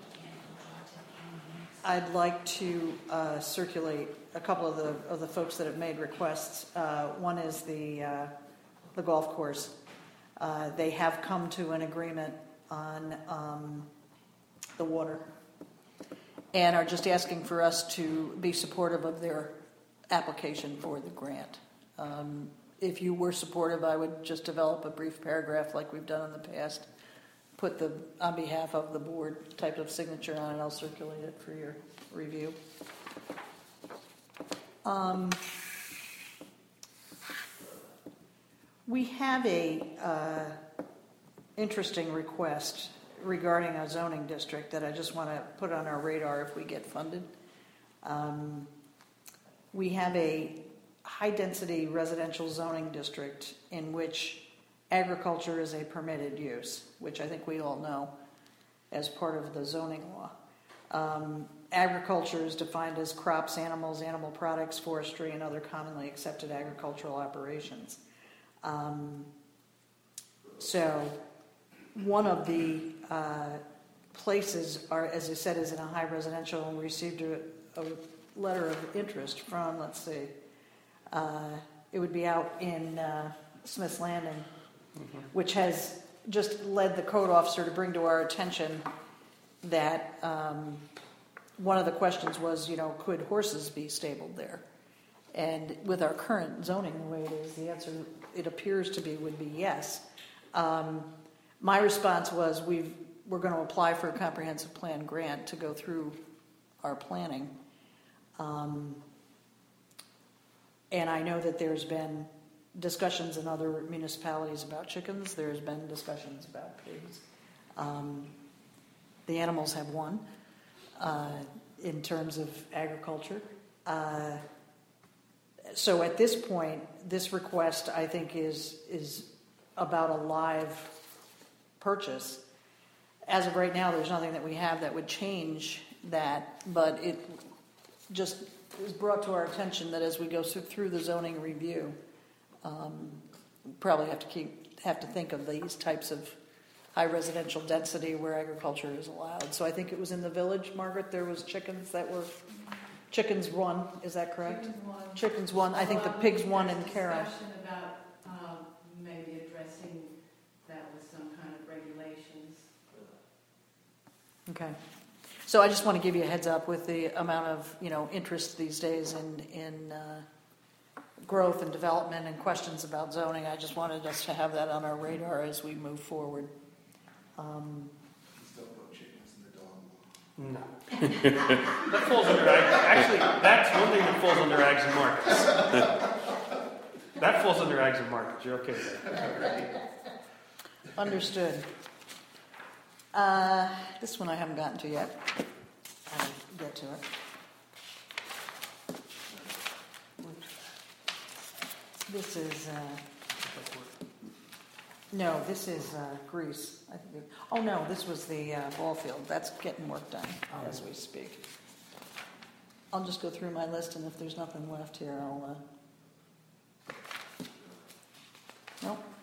[SPEAKER 5] I'd like to uh, circulate a couple of the of the folks that have made requests. Uh, one is the uh, the golf course. Uh, they have come to an agreement on um, the water, and are just asking for us to be supportive of their application for the grant. Um, if you were supportive, I would just develop a brief paragraph like we've done in the past, put the on behalf of the board type of signature on it. I'll circulate it for your review. Um, we have a uh, interesting request regarding a zoning district that I just want to put on our radar if we get funded. Um, we have a high-density residential zoning district in which agriculture is a permitted use, which I think we all know as part of the zoning law. Um, agriculture is defined as crops, animals, animal products, forestry, and other commonly accepted agricultural operations. Um, so one of the uh, places, are, as I said, is in a high residential, and we received a, a letter of interest from, let's see, uh, it would be out in uh, Smith's Landing,
[SPEAKER 2] Mm-hmm.
[SPEAKER 5] which has just led the code officer to bring to our attention that um, one of the questions was, you know, could horses be stabled there? And with our current zoning, the way it is, the answer, it appears to be, would be yes. Um, my response was, we've, we're going to apply for a comprehensive plan grant to go through our planning. Um, and I know that there's been discussions in other municipalities about chickens. There's been discussions about pigs. Um, the animals have won uh, in terms of agriculture. Uh, so at this point, this request, I think, is is about a live purchase. As of right now, there's nothing that we have that would change that, but it just was brought to our attention that as we go through the zoning review, Um, probably have to keep have to think of these types of high residential density where agriculture is allowed. So I think it was in the village, Margaret, there was chickens that were, chickens won, is that correct?
[SPEAKER 1] Chickens won.
[SPEAKER 5] Chickens won. I think the pigs won in Carroll.
[SPEAKER 1] Discussion about um, maybe addressing that with some kind of regulations.
[SPEAKER 5] Okay. So I just want to give you a heads up with the amount of, you know, interest these days in, in uh, growth and development and questions about zoning. I just wanted us to have that on our radar as we move forward. Um,
[SPEAKER 6] Still put chickens in the dog law.
[SPEAKER 2] No. That falls under ag. Actually, that's one thing that falls under ags and markets. That falls under ags and markets. You're okay there.
[SPEAKER 5] Understood. Uh, this one I haven't gotten to yet. I'll get to it. This is, uh, no, this is uh, Greece. I think it, oh, no, this was the uh, ball field. That's getting work done as we speak. I'll just go through my list, and if there's nothing left here, I'll... Uh... Nope.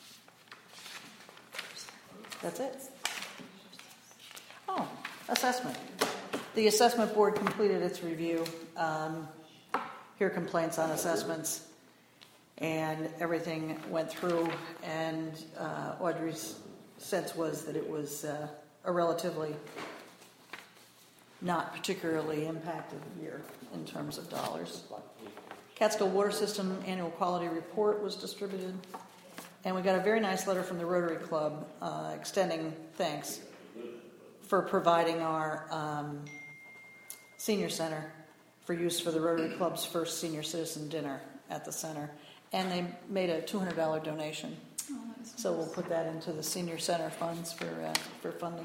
[SPEAKER 5] That's it. Oh, assessment. The assessment board completed its review. Um, hear complaints on assessments. And everything went through, and uh, Audrey's sense was that it was uh, a relatively not particularly impacted year in terms of dollars. Catskill Water System annual quality report was distributed, and we got a very nice letter from the Rotary Club uh, extending thanks for providing our um, senior center for use for the Rotary Club's first senior citizen dinner at the center. And they made a two hundred dollars donation.
[SPEAKER 3] Oh, nice.
[SPEAKER 5] So we'll put that into the senior center funds for uh, for funding.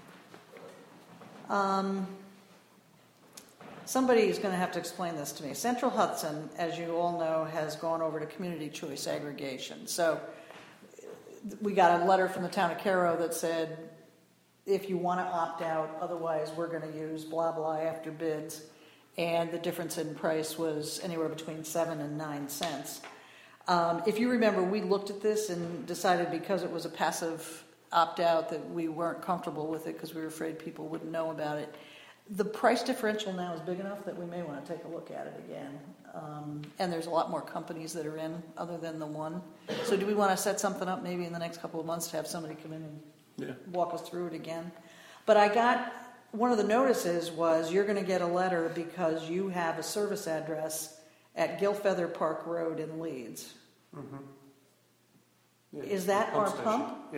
[SPEAKER 5] Um, somebody is going to have to explain this to me. Central Hudson, as you all know, has gone over to community choice aggregation. So we got a letter from the town of Cairo that said, if you want to opt out, otherwise we're going to use blah, blah after bids. And the difference in price was anywhere between seven and nine cents. Um, if you remember, we looked at this and decided because it was a passive opt-out that we weren't comfortable with it because we were afraid people wouldn't know about it. The price differential now is big enough that we may want to take a look at it again. Um, and there's a lot more companies that are in other than the one. So do we want to set something up maybe in the next couple of months to have somebody come in and
[SPEAKER 4] Yeah.
[SPEAKER 5] walk us through it again? But I got, one of the notices was you're going to get a letter because you have a service address at Gilfeather Park Road in Leeds.
[SPEAKER 2] Mm-hmm. Yeah,
[SPEAKER 5] Is that our
[SPEAKER 2] station.
[SPEAKER 5] pump?
[SPEAKER 2] Yeah.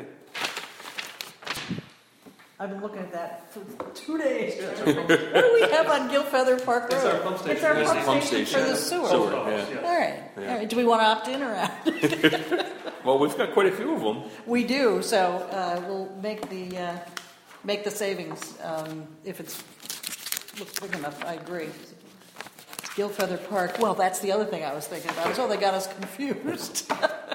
[SPEAKER 5] I've been looking at that for two days. What do we have on Gilfeather Park Road?
[SPEAKER 2] It's our pump station.
[SPEAKER 5] It's our
[SPEAKER 4] It's
[SPEAKER 5] pump,
[SPEAKER 4] the pump
[SPEAKER 5] station,
[SPEAKER 4] station.
[SPEAKER 5] for the sewer.
[SPEAKER 4] Sewer.
[SPEAKER 2] Post office,
[SPEAKER 4] yeah.
[SPEAKER 2] yes.
[SPEAKER 5] All right.
[SPEAKER 4] Yeah.
[SPEAKER 5] All right. Do we want to opt in or out?
[SPEAKER 4] Well, we've got quite a few of them.
[SPEAKER 5] We do. So uh, we'll make the uh, make the savings um, if it's looks big enough. I agree. Gilfeather Park. Well, that's the other thing I was thinking about. So they got us confused.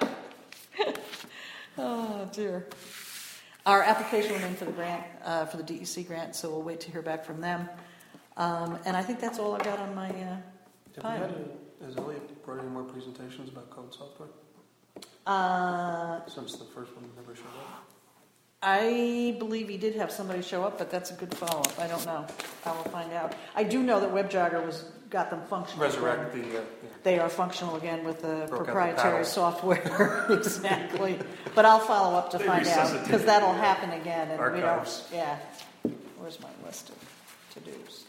[SPEAKER 5] Oh dear. Our application went in for the grant, uh, for the D E C grant, so we'll wait to hear back from them. Um, and I think that's all I got on my uh,
[SPEAKER 2] Have we
[SPEAKER 5] pile.
[SPEAKER 2] had a, has Elliot brought any more presentations about code software
[SPEAKER 5] Uh,
[SPEAKER 2] since the first one never showed up?
[SPEAKER 5] I believe he did have somebody show up, but that's a good follow-up. I don't know. I will find out. I do know that WebJogger was, got them functional.
[SPEAKER 2] Resurrect the, uh, yeah.
[SPEAKER 5] They are functional again with the
[SPEAKER 2] Broke out the
[SPEAKER 5] proprietary
[SPEAKER 2] paddles.
[SPEAKER 5] software. Exactly. But I'll follow up to
[SPEAKER 2] They
[SPEAKER 5] find out,
[SPEAKER 2] resuscitated
[SPEAKER 5] because that'll
[SPEAKER 2] the
[SPEAKER 5] happen again, and we don't,
[SPEAKER 2] archives.
[SPEAKER 5] yeah. Where's my list of to-dos?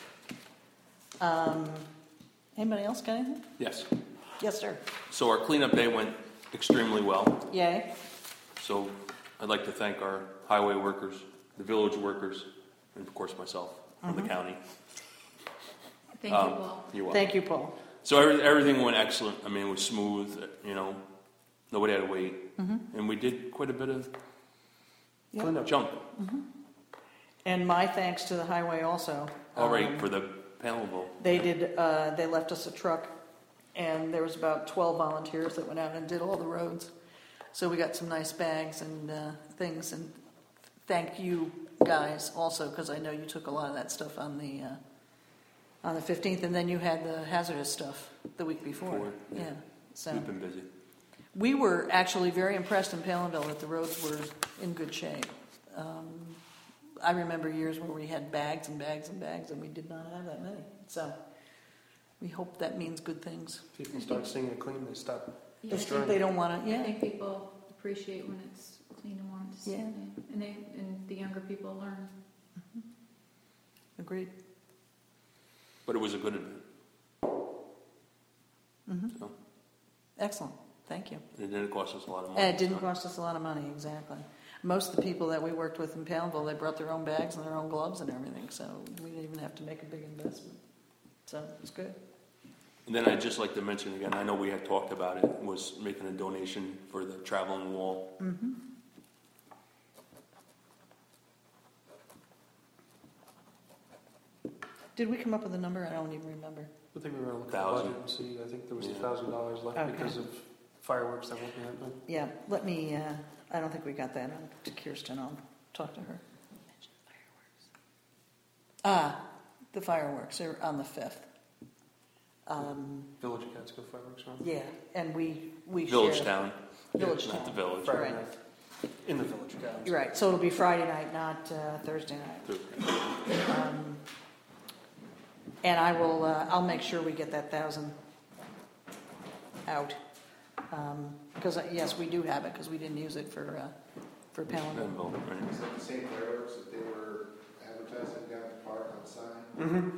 [SPEAKER 5] Um, anybody else got anything?
[SPEAKER 4] Yes.
[SPEAKER 5] Yes, sir.
[SPEAKER 4] So our cleanup day went extremely well.
[SPEAKER 5] Yay.
[SPEAKER 4] So I'd like to thank our highway workers, the village workers, and of course myself from the county.
[SPEAKER 3] Thank
[SPEAKER 4] Um,
[SPEAKER 3] you, Paul.
[SPEAKER 4] You're welcome.
[SPEAKER 5] Thank you, Paul.
[SPEAKER 4] So every, everything went excellent. I mean, it was smooth. You know, nobody had to wait,
[SPEAKER 5] Mm-hmm.
[SPEAKER 4] and we did quite a bit of
[SPEAKER 5] Yep.
[SPEAKER 4] cleanup junk.
[SPEAKER 5] And my thanks to the highway also.
[SPEAKER 4] All right
[SPEAKER 5] Um,
[SPEAKER 4] for the panel vote.
[SPEAKER 5] They did, uh, they left us a truck, and there was about twelve volunteers that went out and did all the roads. So we got some nice bags and uh, things, and thank you guys also, because I know you took a lot of that stuff on the, uh, on the fifteenth, and then you had the hazardous stuff the week before.
[SPEAKER 4] Before, yeah.
[SPEAKER 5] Yeah, so.
[SPEAKER 4] We've been busy.
[SPEAKER 5] We were actually very impressed in Palinville that the roads were in good shape. Um, I remember years where we had bags and bags and bags, and we did not have that many. So we hope that means good things.
[SPEAKER 2] People start seeing it clean, they stop.
[SPEAKER 3] Yeah, I
[SPEAKER 5] They
[SPEAKER 3] think-
[SPEAKER 5] they don't want to,
[SPEAKER 3] I
[SPEAKER 5] yeah.
[SPEAKER 3] think people appreciate when it's clean and warm to see.
[SPEAKER 5] Yeah.
[SPEAKER 3] And they, and the younger people learn.
[SPEAKER 5] Agreed.
[SPEAKER 4] But it was a good event.
[SPEAKER 5] Mhm.
[SPEAKER 4] So,
[SPEAKER 5] Excellent. Thank you.
[SPEAKER 4] and it didn't cost us a lot of money.
[SPEAKER 5] And it didn't
[SPEAKER 4] so.
[SPEAKER 5] cost us a lot of money, exactly. Most of the people that we worked with in Palinville, they brought their own bags and their own gloves and everything, so we didn't even have to make a big investment. So it was good.
[SPEAKER 4] And then I'd just like to mention again, I know we had talked about it, was making a donation for the traveling wall.
[SPEAKER 5] Mm-hmm. Did we come up with a number? I don't even remember.
[SPEAKER 2] I think we were going to look at the
[SPEAKER 4] Thousand.
[SPEAKER 2] budget and see, I think there was a
[SPEAKER 4] Yeah.
[SPEAKER 2] thousand dollars left
[SPEAKER 5] Okay.
[SPEAKER 2] because of fireworks that won't be happening.
[SPEAKER 5] Yeah, let me, uh, I don't think we got that on to Kirsten. I'll talk to her. Ah, the fireworks are on the fifth. Um,
[SPEAKER 2] Village of Catskill fireworks, right?
[SPEAKER 5] yeah, and we, we share.
[SPEAKER 4] Village town,
[SPEAKER 5] Village
[SPEAKER 4] not
[SPEAKER 5] town.
[SPEAKER 4] the village.
[SPEAKER 2] Friday
[SPEAKER 5] Right.
[SPEAKER 2] night. In the village of Catskill.
[SPEAKER 5] You're right, so it'll be Friday night, not uh, Thursday night. Um, And I will, uh, I'll make sure we get that thousand out. Because, uh, yes, we do have it, because we didn't use it for, uh, for Palinville.
[SPEAKER 4] And vote, right.
[SPEAKER 6] Is that the same fireworks that they were advertising down at the park on the sign?
[SPEAKER 2] Mm-hmm.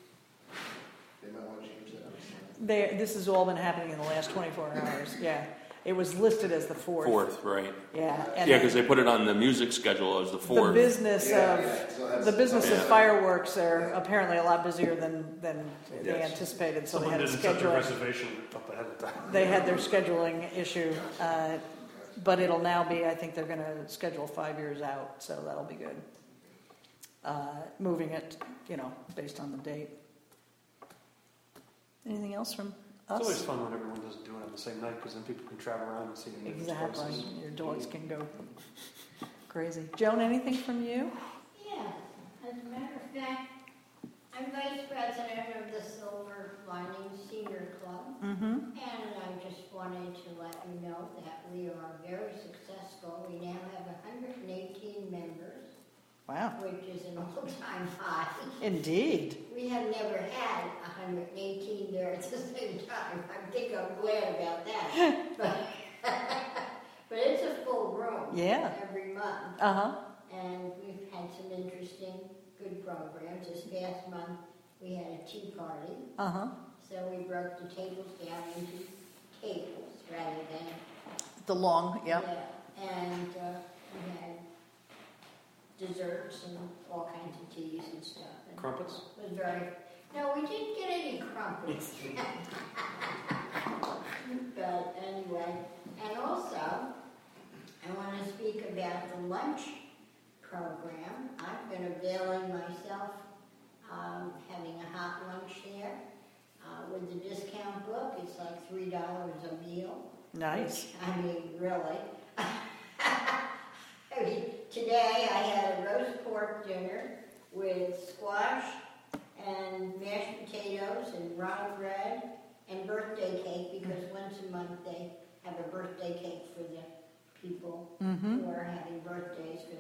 [SPEAKER 6] They might want to change that on the sign.
[SPEAKER 5] There, this has all been happening in the last twenty-four hours, yeah. It was listed as the fourth.
[SPEAKER 4] Fourth, right.
[SPEAKER 5] Yeah. and
[SPEAKER 4] Yeah, because they put it on the music schedule as the
[SPEAKER 5] The
[SPEAKER 4] fourth.
[SPEAKER 5] business
[SPEAKER 6] Yeah,
[SPEAKER 5] of,
[SPEAKER 6] yeah, so that's-
[SPEAKER 5] the business of
[SPEAKER 4] Yeah.
[SPEAKER 5] fireworks are apparently a lot busier than, than they
[SPEAKER 4] Yes.
[SPEAKER 5] anticipated, so they
[SPEAKER 2] Someone
[SPEAKER 5] had to
[SPEAKER 2] didn't set their
[SPEAKER 5] schedule.
[SPEAKER 2] reservation up ahead of time.
[SPEAKER 5] They had their scheduling issue, uh, but it'll now be, I think they're gonna schedule five years out, so that'll be good. Uh, moving it, you know, based on the date. Anything else from
[SPEAKER 2] It's always
[SPEAKER 5] us?
[SPEAKER 2] fun when everyone doesn't do it on the same night, because then people can travel around and see it in different
[SPEAKER 5] Exactly,
[SPEAKER 2] places.
[SPEAKER 5] your dogs can go crazy. Joan, anything from you?
[SPEAKER 8] Yeah, as a matter of fact, I'm vice president of the Silver Lining Senior Club,
[SPEAKER 5] Mm-hmm.
[SPEAKER 8] and I just wanted to let you know that we are very successful. We now have one hundred eighteen members,
[SPEAKER 5] Wow,
[SPEAKER 8] which is an all-time high.
[SPEAKER 5] indeed.
[SPEAKER 8] We have never had one hundred eighteen there at the same time. I think I'm glad about that. But, but it's a full room
[SPEAKER 5] Yeah.
[SPEAKER 8] every month.
[SPEAKER 5] Uh-huh,
[SPEAKER 8] And we've had some interesting, good programs. This past month, we had a tea party.
[SPEAKER 5] uh-huh.
[SPEAKER 8] So we broke the tables down into tables rather than...
[SPEAKER 5] The long, yeah.
[SPEAKER 8] Yeah. And uh, we had desserts and all kinds of teas and stuff. And
[SPEAKER 2] Crumpets?
[SPEAKER 8] It was very... No, we didn't get any crumpets. But anyway, and also, I want to speak about the lunch program. I've been availing myself, um, having a hot lunch there. Uh, with the discount book, it's like three dollars a meal.
[SPEAKER 5] Nice.
[SPEAKER 8] I mean, really. I mean, today I had a roast pork dinner with squash and mashed potatoes and rye bread and birthday cake, because once a month they have a birthday cake for the people
[SPEAKER 5] Mm-hmm.
[SPEAKER 8] who are having birthdays,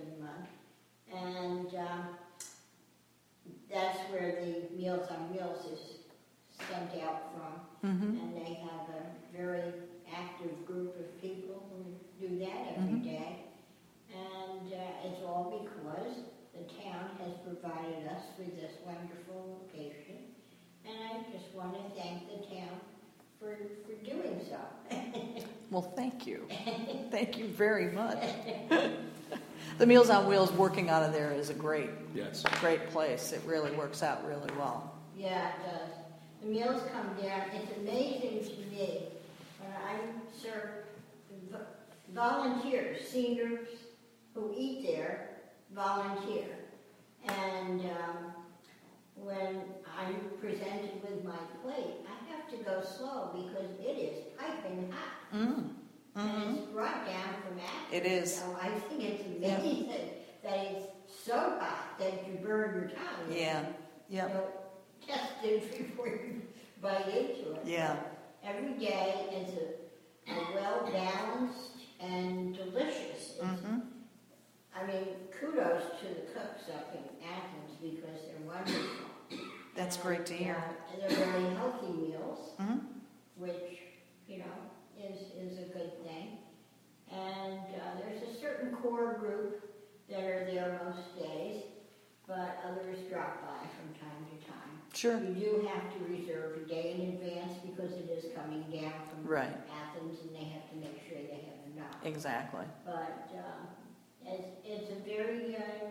[SPEAKER 8] out from.
[SPEAKER 5] Mm-hmm.
[SPEAKER 8] And they have a very active group of people who do that every
[SPEAKER 5] Mhm.
[SPEAKER 8] day. And uh, it's all because the town has provided us with this wonderful location. And I just want to thank the town for, for doing so.
[SPEAKER 5] Well, thank you. Thank you very much. The Meals on Wheels working out of there is a great,
[SPEAKER 4] Yes.
[SPEAKER 5] great place. It really works out really well.
[SPEAKER 8] Yeah, it does. The meals come down. It's amazing to me when I serve v- volunteers, seniors who eat there, volunteer. And um, when I'm presented with my plate, I have to go slow because it is piping hot.
[SPEAKER 5] Mm.
[SPEAKER 8] And
[SPEAKER 5] Mm-hmm.
[SPEAKER 8] it's brought down from Athens.
[SPEAKER 5] It is.
[SPEAKER 8] So I think it's amazing that it's so hot that you burn your tongue.
[SPEAKER 5] Yeah. Yep.
[SPEAKER 8] You know, test it before you bite into it.
[SPEAKER 5] Yeah.
[SPEAKER 8] Every day is a, a well-balanced and delicious. It's,
[SPEAKER 5] Mm-hmm.
[SPEAKER 8] I mean, kudos to the cooks up in Athens because they're wonderful.
[SPEAKER 5] That's
[SPEAKER 8] And,
[SPEAKER 5] great to hear.
[SPEAKER 8] uh, and they're really healthy meals,
[SPEAKER 5] Mm-hmm.
[SPEAKER 8] which, you know, is, is a good thing. And uh, there's a certain core group that are there most days, but others drop by from time to time.
[SPEAKER 5] Sure.
[SPEAKER 8] You do have to reserve a day in advance because it is coming down from
[SPEAKER 5] Right.
[SPEAKER 8] Athens and they have to make sure they have enough.
[SPEAKER 5] Exactly.
[SPEAKER 8] But um, it's, it's a very uh,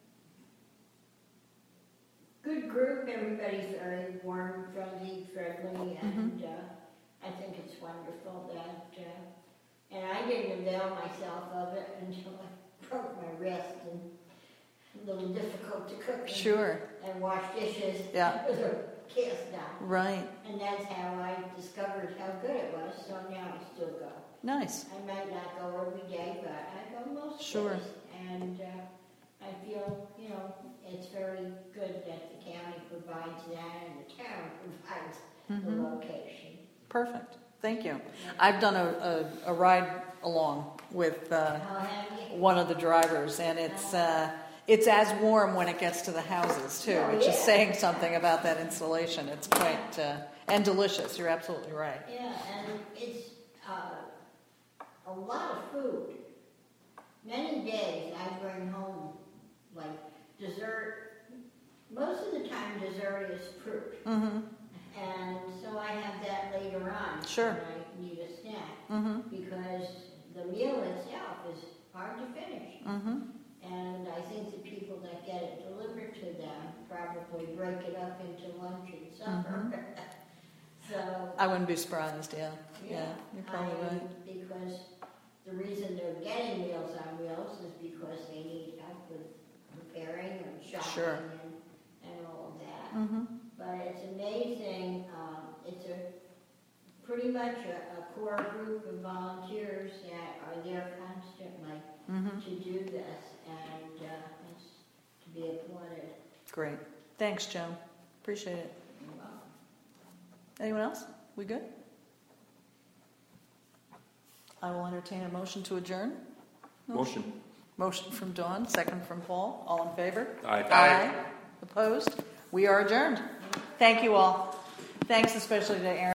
[SPEAKER 8] good group. Everybody's very warm, friendly, friendly, and uh, I think it's wonderful that, uh, and I didn't avail myself of it until I broke my wrist and a little difficult to cook and,
[SPEAKER 5] Sure.
[SPEAKER 8] and wash dishes
[SPEAKER 5] Yeah.
[SPEAKER 8] with a cast iron.
[SPEAKER 5] Right.
[SPEAKER 8] And that's how I discovered how good it was, so now I still go.
[SPEAKER 5] Nice.
[SPEAKER 8] I might not go every day, but I go most
[SPEAKER 5] Sure.
[SPEAKER 8] days. And uh, I feel, you know, it's very good that the county provides that and the town provides
[SPEAKER 5] Mm-hmm.
[SPEAKER 8] the location.
[SPEAKER 5] Perfect. Thank you. I've done a, a, a ride along with uh,
[SPEAKER 8] How have you?
[SPEAKER 5] one of the drivers, and it's uh, it's as warm when it gets to the houses too,
[SPEAKER 8] Oh,
[SPEAKER 5] which is
[SPEAKER 8] yeah.
[SPEAKER 5] saying something about that installation. It's quite uh, and delicious. You're absolutely right.
[SPEAKER 8] Yeah, and it's uh, a lot of food. Many days I bring home like dessert. Most of the time dessert is fruit.
[SPEAKER 5] Mm-hmm.
[SPEAKER 8] And so I have that later on.
[SPEAKER 5] Sure.
[SPEAKER 8] When I need a snack.
[SPEAKER 5] Mm-hmm.
[SPEAKER 8] Because the meal itself is hard to finish.
[SPEAKER 5] Mm-hmm.
[SPEAKER 8] And I think the people that get it delivered to them probably break it up into lunch and supper. So,
[SPEAKER 5] I wouldn't be surprised. Yeah. Yeah.
[SPEAKER 8] yeah,
[SPEAKER 5] You're probably
[SPEAKER 8] I-
[SPEAKER 5] right.
[SPEAKER 8] Because the reason they're getting Meals on Wheels is because they need help with preparing and shopping
[SPEAKER 5] Sure.
[SPEAKER 8] and, and all of that.
[SPEAKER 5] Mm-hmm.
[SPEAKER 8] But it's amazing, um, it's a, pretty much a, a core group of volunteers that are there constantly
[SPEAKER 5] Mm-hmm.
[SPEAKER 8] to do this, and uh, it's to be applauded.
[SPEAKER 5] Great. Thanks, Joan. Appreciate it.
[SPEAKER 8] You're welcome.
[SPEAKER 5] Anyone else? We good? I will entertain a motion to adjourn.
[SPEAKER 4] Motion.
[SPEAKER 5] Motion from Dawn, second from Paul. All in favor?
[SPEAKER 4] Aye.
[SPEAKER 5] Aye. Opposed? We are adjourned. Thank you all. Thanks especially to Aaron.